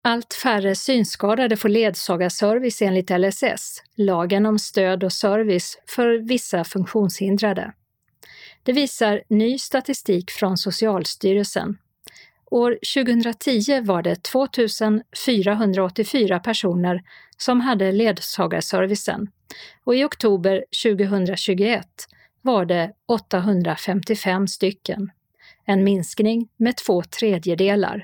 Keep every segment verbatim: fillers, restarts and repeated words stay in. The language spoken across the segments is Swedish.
Allt färre synskadade får ledsagarservice enligt L S S, lagen om stöd och service för vissa funktionshindrade. Det visar ny statistik från Socialstyrelsen. År tjugohundratio var det två tusen fyrahundraåttiofyra personer som hade ledsagarservicen och i oktober tjugohundratjugoett var det åttahundrafemtiofem stycken, en minskning med två tredjedelar.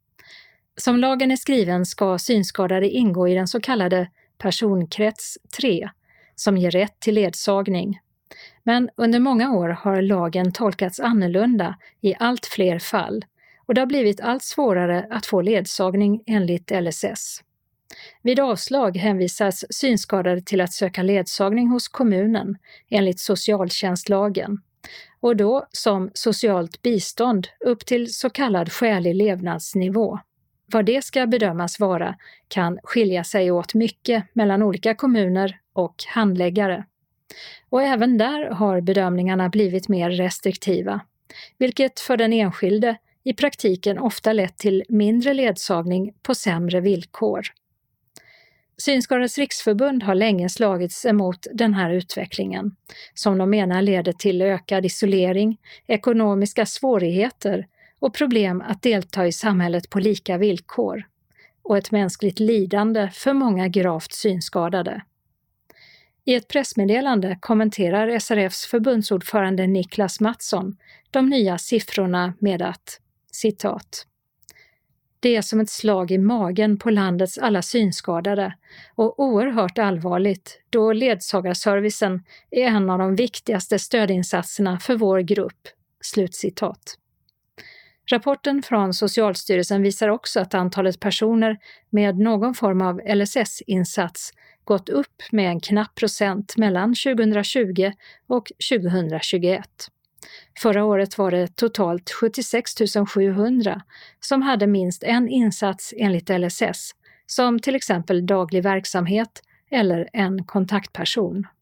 Som lagen är skriven ska synskadade ingå i den så kallade personkrets tre, som ger rätt till ledsagning. Men under många år har lagen tolkats annorlunda i allt fler fall och det har blivit allt svårare att få ledsagning enligt L S S. Vid avslag hänvisas synskadade till att söka ledsagning hos kommunen enligt socialtjänstlagen och då som socialt bistånd upp till så kallad skälig levnadsnivå. Vad det ska bedömas vara kan skilja sig åt mycket mellan olika kommuner och handläggare. Och även där har bedömningarna blivit mer restriktiva, vilket för den enskilde i praktiken ofta lett till mindre ledsagning på sämre villkor. Synskadades riksförbund har länge slagits emot den här utvecklingen, som de menar leder till ökad isolering, ekonomiska svårigheter och problem att delta i samhället på lika villkor och ett mänskligt lidande för många gravt synskadade. I ett pressmeddelande kommenterar S R F:s förbundsordförande Niklas Mattsson de nya siffrorna med att, citat, "Det är som ett slag i magen på landets alla synskadade och oerhört allvarligt då ledsagarservicen är en av de viktigaste stödinsatserna för vår grupp." Slutcitat. Rapporten från Socialstyrelsen visar också att antalet personer med någon form av L S S-insats gått upp med en knapp procent mellan tjugohundratjugo och tjugohundratjugoett. Förra året var det totalt sjuttiosex tusen sjuhundra som hade minst en insats enligt L S S, som till exempel daglig verksamhet eller en kontaktperson.